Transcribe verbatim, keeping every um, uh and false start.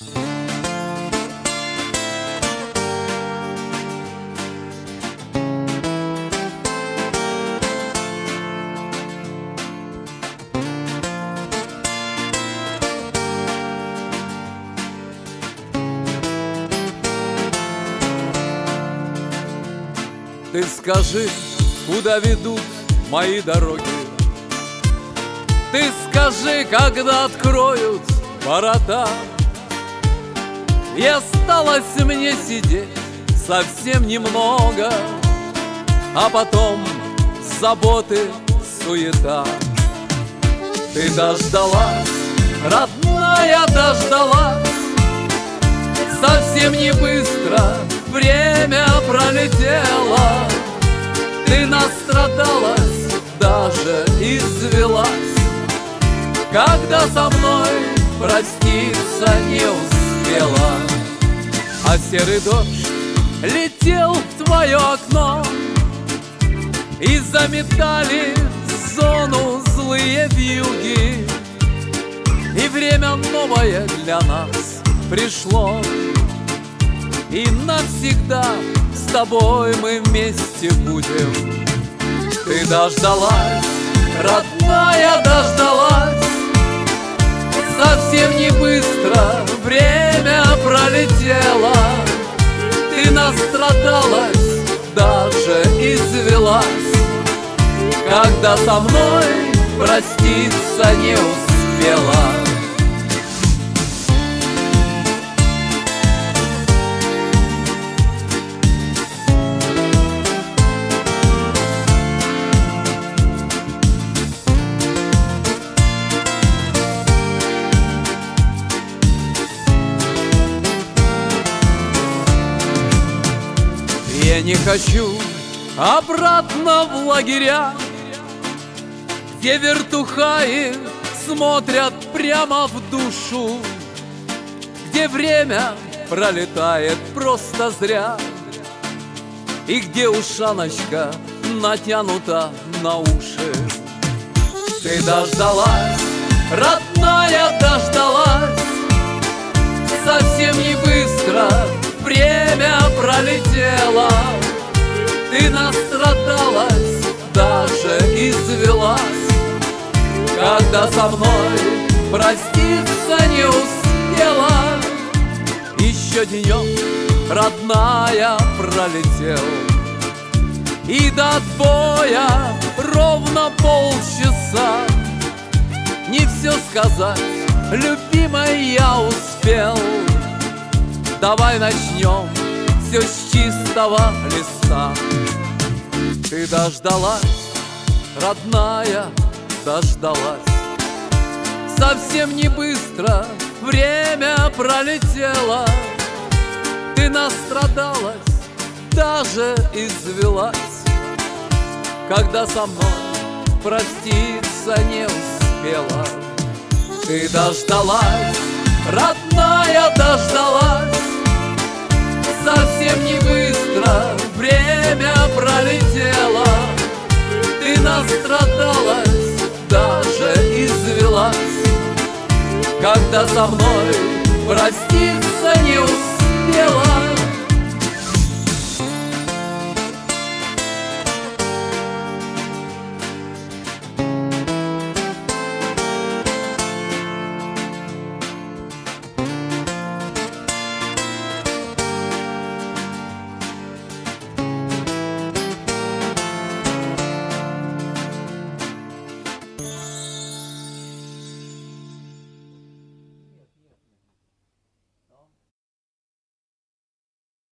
Ты скажи, куда ведут мои дороги? Ты скажи, когда откроют ворота? И осталось мне сидеть совсем немного, а потом заботы, суета. Ты дождалась, родная, дождалась. Совсем не быстро время пролетело. Ты настрадалась, даже извелась, когда со мной проститься не успела. А серый дождь летел в твое окно, и заметали в зону злые вьюги. И время новое для нас пришло, и навсегда с тобой мы вместе будем. Ты дождалась, родная, дождалась. Совсем не быстро время пролетело. Ты настрадалась, даже извелась, когда со мной проститься не успела. Я не хочу обратно в лагеря, где вертухаи смотрят прямо в душу, где время пролетает просто зря, и где ушаночка натянута на уши. Ты дождалась, родная, дождалась. Совсем не быстро время пролетело. Ты настрадалась, даже извелась, когда со мной проститься не успела. Еще денек, родная, пролетел, и до отбоя ровно полчаса. Не все сказать, любимая, я успел. Давай начнем все с чистого листа. Ты дождалась, родная, дождалась. Совсем не быстро время пролетело. Ты настрадалась, даже извелась, когда со мной проститься не успела. Ты дождалась, родная, дождалась. Совсем не быстро время пролетело. Ты настрадалась, даже извелась, когда со мной проститься не успела.